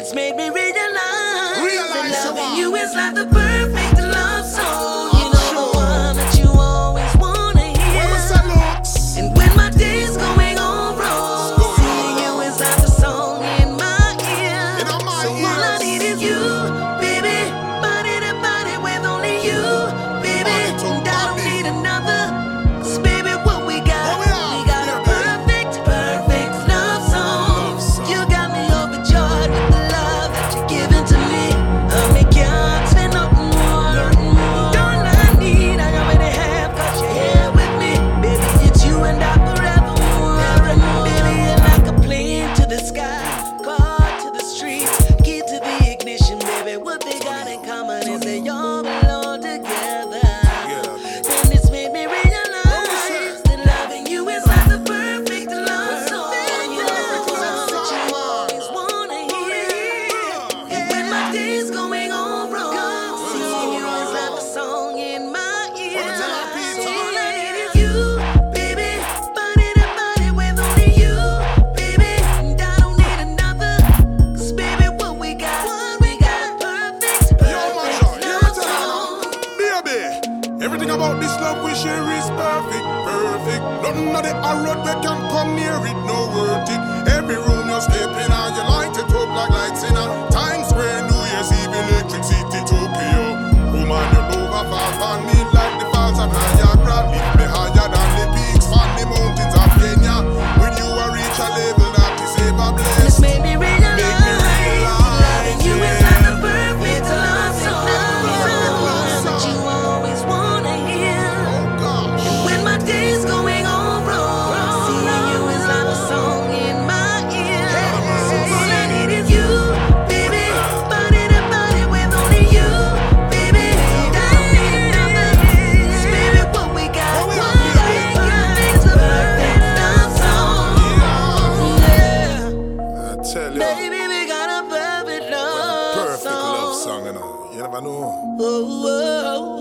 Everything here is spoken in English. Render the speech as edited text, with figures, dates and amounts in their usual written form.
it's made me realize that loving you is like the perfect love song. You know the one that you always wanna hear. And when my day's going all wrong, seeing you is like the song in my ear. So all I need is you, baby. Body to body with only you, baby. And I don't need another. 'Cause baby, what we got a perfect love song. You got me overjoyed with the love that you're giving to me. I can't spend nothing more. All I need, I already have, 'cause you're here with me. Baby, it's you and I forevermore. Baby, you're like a plane to the sky, car to the street, key to the ignition, baby. What they got in common is they all belong together. And it's made me realize that loving you is like the perfect love song. You know the one that you always wanna hear. And when my day's going all wrong, seeing you is like the song in my ear. So all I need is you, baby. Body to body with only you, baby. And I don't need another. 'Cause baby, what we got perfect love song. Baby, everything about this love we share is perfect. Nothing of the road we can come near it, no worth it. Every room you step in and you light it up like lights in a Times Square, New Year's Eve, Electric City, Tokyo. Woman, you over fast on me like the falls of Niagara. Lift me higher than the peaks from the mountains of Kenya. With you I reach a level that is ever It's blessed. made me realize loving you is like the perfect love song. That you always wanna hear. And when my day's going all wrong, seeing you is like a song in my ear. So all I need is you, baby. Body to body with only you, baby. And I don't need another. 'Cause baby, what we got perfect love song. Yeah. I tell you, Baby, we got a perfect love perfect love song. song, you know. You never know. Oh, oh, oh.